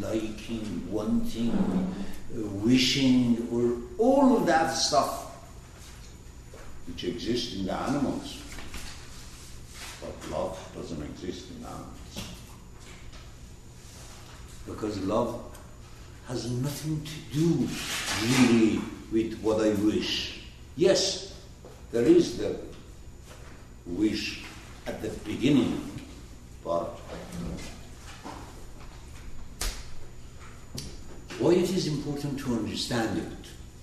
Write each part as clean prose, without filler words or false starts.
liking, wanting, wishing, or all of that stuff which exists in the animals. But love doesn't exist in animals. Because love has nothing to do really with what I wish. Yes, there is the wish at the beginning, but why it is important to understand it?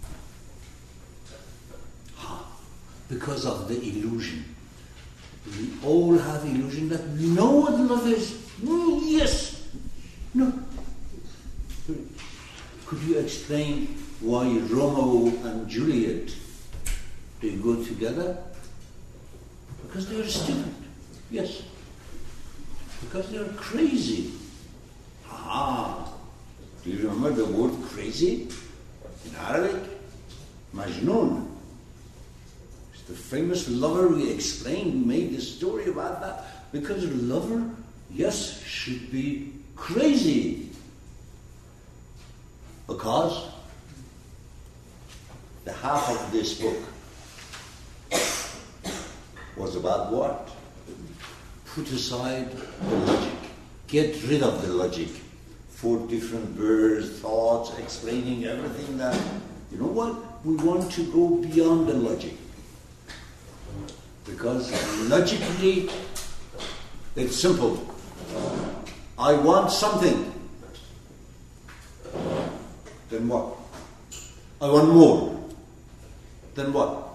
Because of the illusion. We all have illusion that we know what love is. Yes. No. Could you explain why Romeo and Juliet, they go together? Because they are stupid. Yes. Because they are crazy. Do you remember the word crazy in Arabic? Majnun. It's the famous lover we explained. We made the story about that. Because a lover, yes, should be crazy. Because the half of this book was about what? Put aside the logic. Get rid of the logic. 4 different words, thoughts, explaining everything that, you know what? We want to go beyond the logic. Because logically, it's simple. I want something. Then what? I want more. Then what?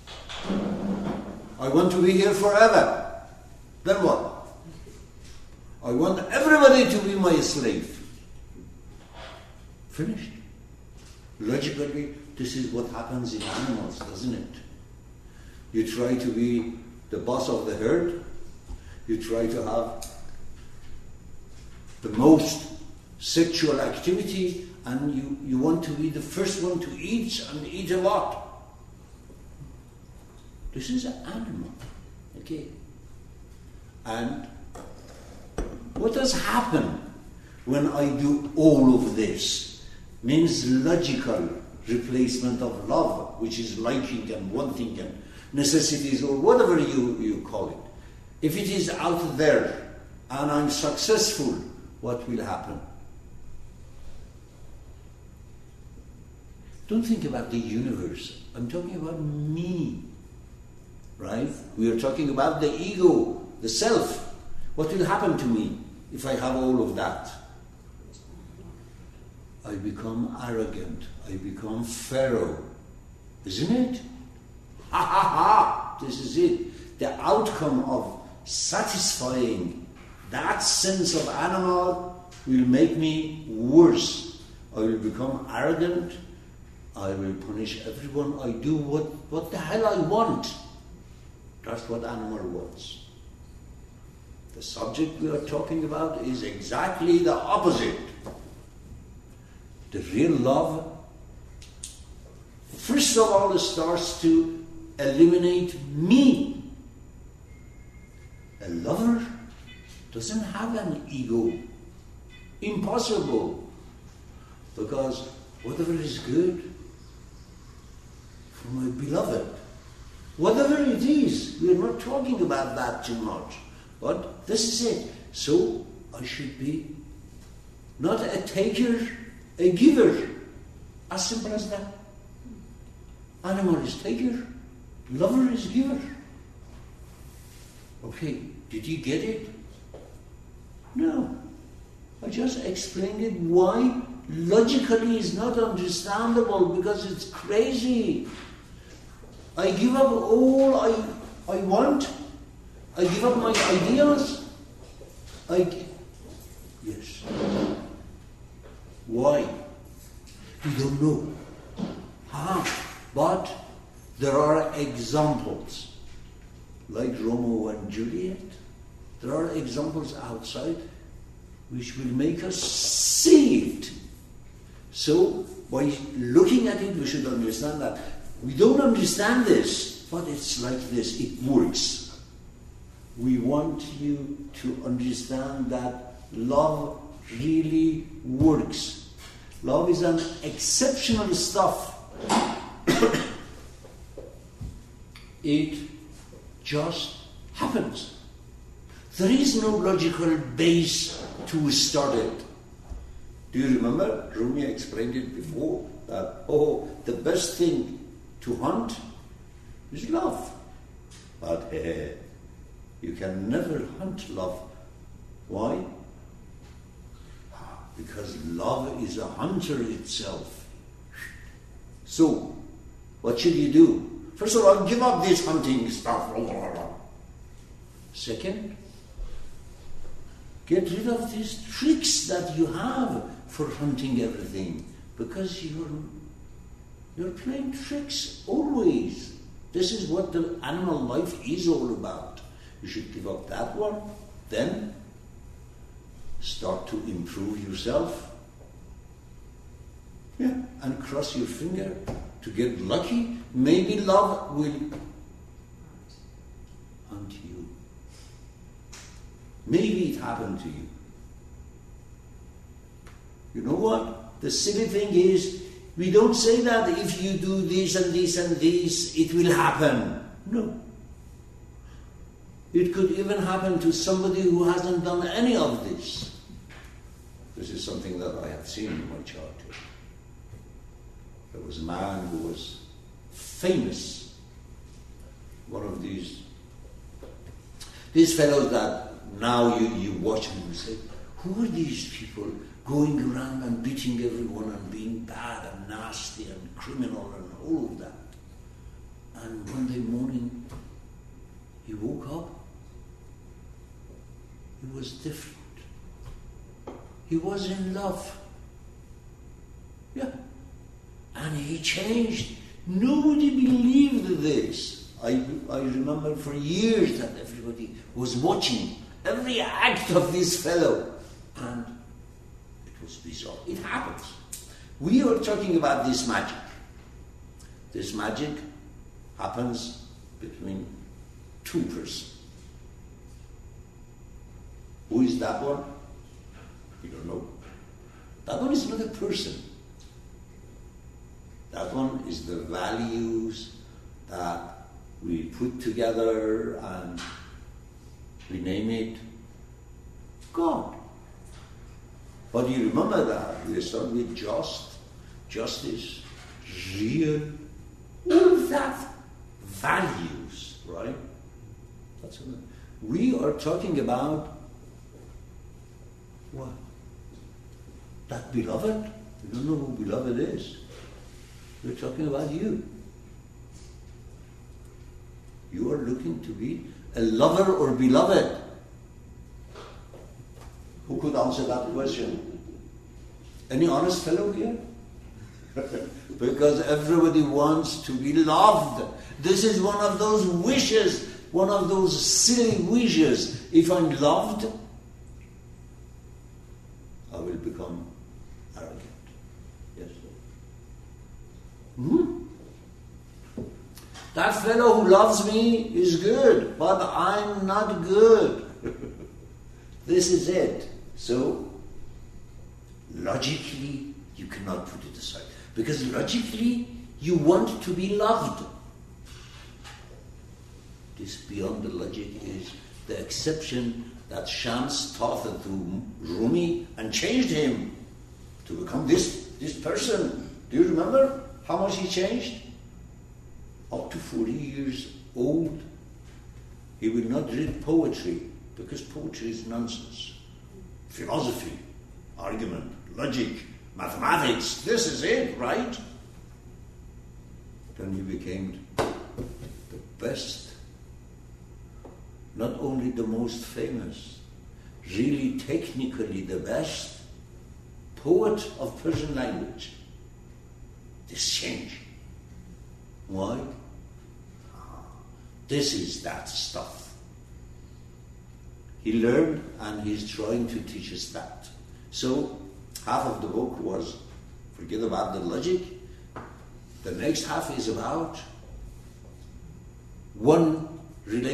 I want to be here forever. Then what? I want everybody to be my slave. Finished. Logically, this is what happens in animals, doesn't it? You try to be the boss of the herd. You try to have the most sexual activity, and you want to be the first one to eat and eat a lot. This is an animal. Okay? And what does happen when I do all of this? Means logical replacement of love, which is liking and wanting and necessities, or whatever you call it. If it is out there and I'm successful, what will happen? Don't think about the universe. I'm talking about me. Right? We are talking about the ego, the self. What will happen to me if I have all of that? I become arrogant. I become Pharaoh. Isn't it? Ha ha ha! This is it. The outcome of satisfying that sense of animal will make me worse. I will become arrogant. I will punish everyone. I do what the hell I want. That's what animal wants. The subject we are talking about is exactly the opposite. The real love, first of all, starts to eliminate me. A lover doesn't have an ego. Impossible. Because whatever is good for my beloved, whatever it is, we are not talking about that too much. But this is it. So I should be not a taker, a giver. As simple as that. Animal is taker, lover is giver. Okay, did you get it? No. I just explained it why logically is not understandable, because it's crazy. I give up all I want. I give up my ideas. Yes. Why? We don't know. But there are examples, like Romeo and Juliet. There are examples outside which will make us see it. So, by looking at it, we should understand that. We don't understand this, but it's like this. It works. We want you to understand that love really works. Love is an exceptional stuff. It just happens. There is no logical base to start it. Do you remember? Rumi explained it before, that, the best thing to hunt is love. But you can never hunt love. Why? Because love is a hunter itself. So, what should you do? First of all, give up this hunting stuff. Second, get rid of these tricks that you have for hunting everything, because you're playing tricks always. This is what the animal life is all about. You should give up that one, then start to improve yourself. Yeah, and cross your finger to get lucky. Maybe love will hunt you. Maybe it happened to you. You know what? The silly thing is, we don't say that if you do this and this and this, it will happen. No. It could even happen to somebody who hasn't done any of this. This is something that I have seen in my childhood. There was a man who was famous. One of these fellows that now you watch them and say, who are these people going around and beating everyone and being bad and nasty and criminal and all of that? And one day morning, he woke up. He was different. He was in love. Yeah. And he changed. Nobody believed this. I remember for years that everybody was watching every act of this fellow. And it was bizarre. It happens. We are talking about this magic. This magic happens between two persons. Who is that one? We don't know. That one is not a person. That one is the values that we put together and we name it God. But you remember that we start with justice, real, all of that values, right? That's what we are talking about. What? That beloved? We don't know who beloved is. We're talking about you. You are looking to be a lover or beloved. Who could answer that question? Any honest fellow here? Because everybody wants to be loved. This is one of those wishes, one of those silly wishes. If I'm loved, I will become arrogant. Yes. That fellow who loves me is good, but I'm not good. This is it. So, logically, you cannot put it aside. Because logically, you want to be loved. This beyond the logic is the exception that Shams taught to Rumi and changed him to become this person. Do you remember how much he changed? Up to 40 years old, he will not read poetry because poetry is nonsense. Philosophy, argument, logic, mathematics, this is it, right? Then he became the best, not only the most famous, really technically the best poet of Persian language. This change. Why? This is that stuff. He learned and he's trying to teach us that. So, half of the book was forget about the logic. The next half is about one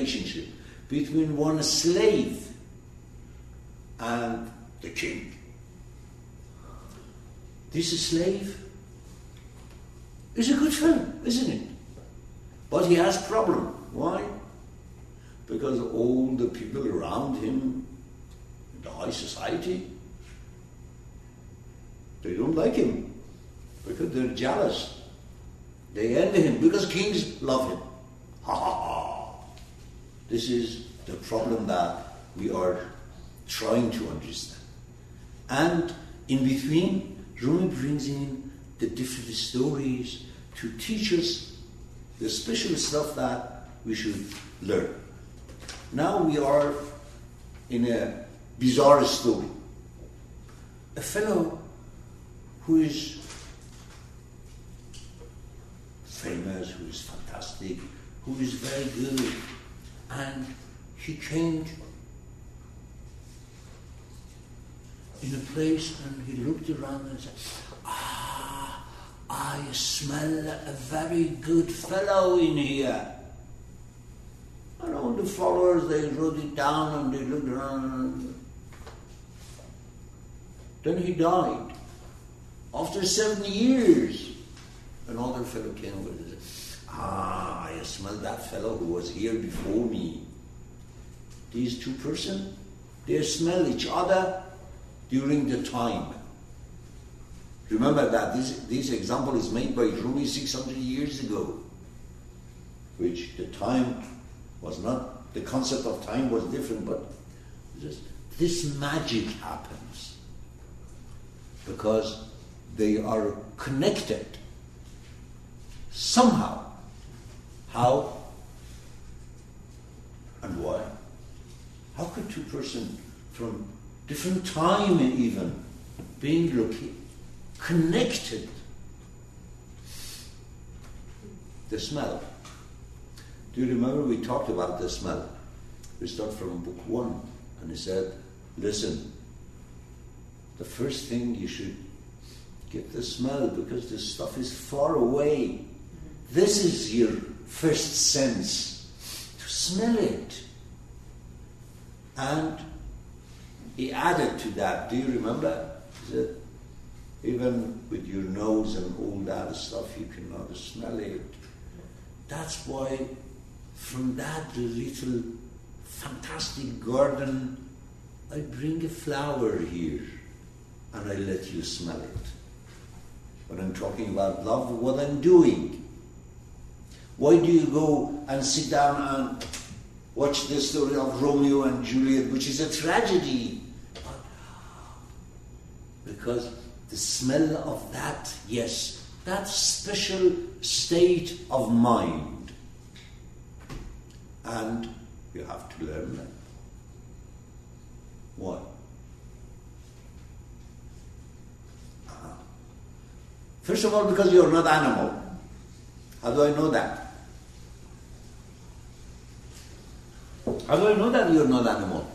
relationship between one slave and the king. This slave is a good fellow, isn't it? But he has problem. Why? Because all the people around him, the high society, they don't like him because they're jealous. They envy him because kings love him. Ha ha ha. This is the problem that we are trying to understand. And in between, Rumi brings in the different stories to teach us the special stuff that we should learn. Now we are in a bizarre story. A fellow who is famous, who is fantastic, who is very good, and he came in a place and he looked around and said, I smell a very good fellow in here. And all the followers, they wrote it down and they looked around. Then he died. After 7 years, another fellow came over and said, I smell that fellow who was here before me. These two persons, they smell each other during the time. Remember that this example is made by Rumi 600 years ago, which the time was not, the concept of time was different, but this magic happens because they are connected somehow. How and why? How could two persons from different time even being connected? The smell. Do you remember we talked about the smell? We start from book 1 and he said, listen, the first thing you should get the smell because the stuff is far away. This is your first sense, to smell it. And he added to that, do you remember? He said, even with your nose and all that stuff, you cannot smell it. That's why from that little fantastic garden, I bring a flower here and I let you smell it. When I'm talking about love, what I'm doing. Why do you go and sit down and watch the story of Romeo and Juliet, which is a tragedy? Because the smell of that, yes, that special state of mind. And you have to learn that. Why? First of all, because you're not animal. How do I know that? How do I know that you're not animal?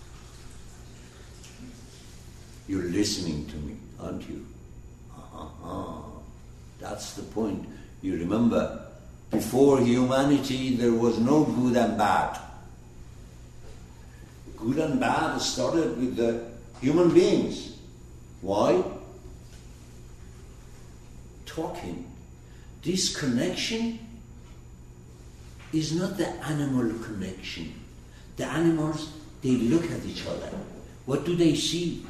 You're listening to me, aren't you? That's the point. You remember, before humanity there was no good and bad. Good and bad started with the human beings. Why? Talking. This connection is not the animal connection. The animals, they look at each other. What do they see?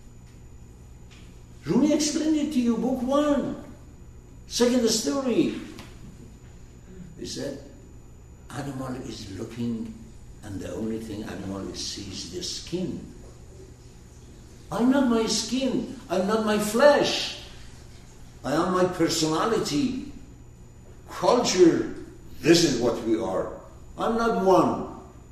Rumi explained it to you, book 1. Second story. He said, animal is looking and the only thing animal sees is the skin. I'm not my skin. I'm not my flesh. I am my personality, culture. This is what we are. I'm not one.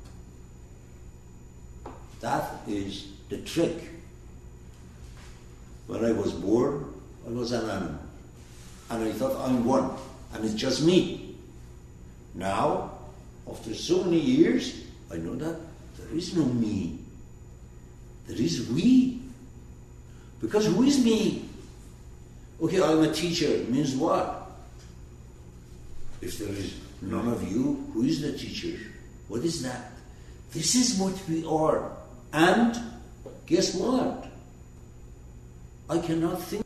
That is the trick. When I was born, I was an animal. And I thought I'm one. And it's just me. Now, after so many years, I know that there is no me. There is we. Because who is me? Okay, I'm a teacher. Means what? If there is none of you, who is the teacher? What is that? This is what we are. And guess what? I cannot think